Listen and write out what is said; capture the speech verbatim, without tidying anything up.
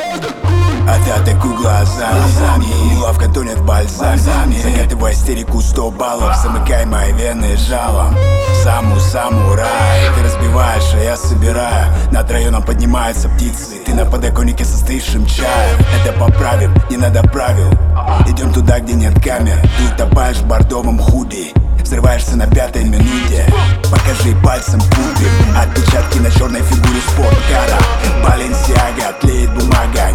А ты атакуй глазами, ловко тонет в бальзаме. Закатывай истерику сто баллов, замыкай мои вены жалом. Саму самурай, ты разбиваешь, а я собираю. Над районом поднимаются птицы, ты на подоконнике со остывшим чаем. Это поправим, не надо правил. Идем туда, где нет камер. Ты утопаешь в бордовом худи, взрываешься на пятой минуте. Покажи пальцем купим отпечатки на черной фигуре спорткара. Баленсиага, тлеет бумага,